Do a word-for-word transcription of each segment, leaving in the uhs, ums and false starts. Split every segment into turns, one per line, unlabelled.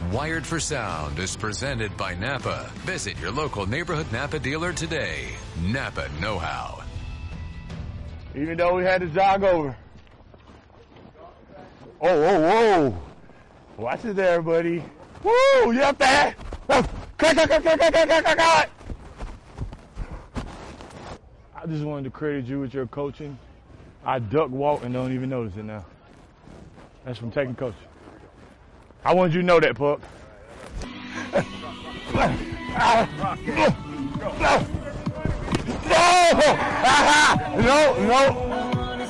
Wired for Sound is presented by Napa. Visit your local neighborhood Napa dealer today. Napa know-how.
Even though we had to jog over. Oh, whoa, whoa. Watch it there, buddy. Woo, you up there? Cut, cut, cut, cut, cut, cut, cut, cut, cut. I just wanted to credit you with your coaching. I duck walk and don't even notice it now. That's from taking coaching. I wanted you to know that, Puck. No, no.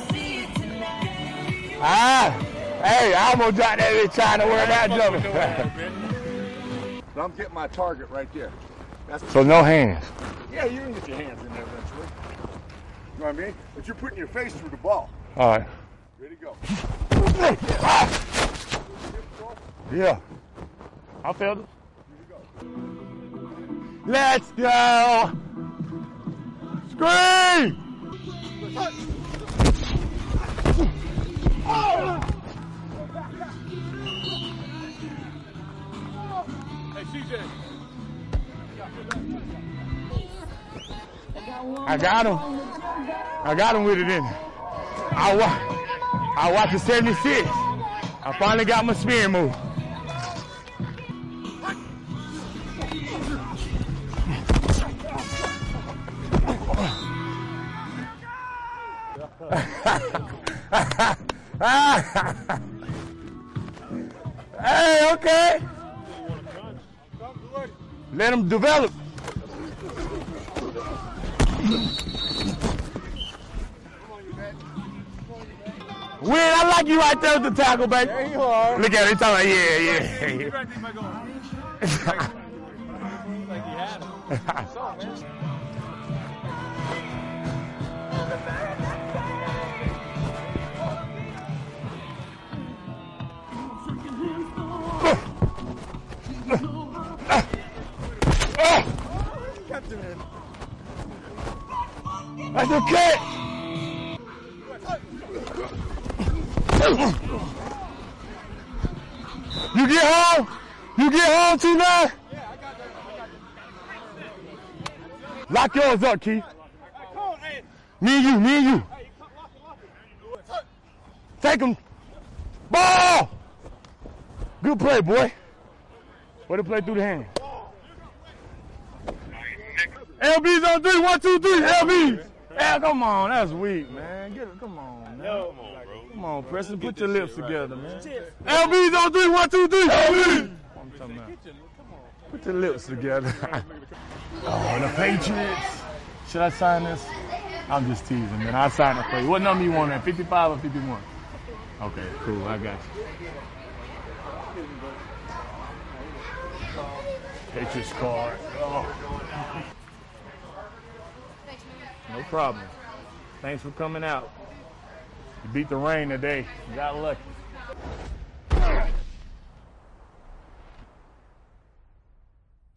Ah, hey, I almost got that bitch trying to worry about jumping.
I'm getting my target right there. That's
So no hands.
Yeah, you can get your hands in there eventually. You know what I mean? But you're putting your face through the ball.
All right.
Ready to go.
Yeah. I felt it. Let's go. Scream!
Oh! Hey, C J.
I got him. I got him with it in. I wa- I watched the seventy-six. I finally got my spin move. Hey, okay. Let him develop. Win, I like you right there with the tackle, baby.
There you are.
Look at it, he's talking about, yeah, yeah.
Like he had him.
That's okay. You get home? You get home tonight? Lock yours up, Keith. Me and you, me and you. Take him. Ball! Good play, boy. Way to play through the hand. L B's on three. One, two, three. L B's. L, come on. That's weak, man. Get it. Come on, man. Come on, bro. Come on, Preston. Put your lips together, man. L B's on three. One, two, three. L B. Put your lips together. Oh, the Patriots. Should I sign this? I'm just teasing, man. I'll sign it for you. What number you want at? fifty-five or fifty-one? Okay, cool. I got you. Patriots card. Oh. No problem. Thanks for coming out. You beat the rain today. You got lucky.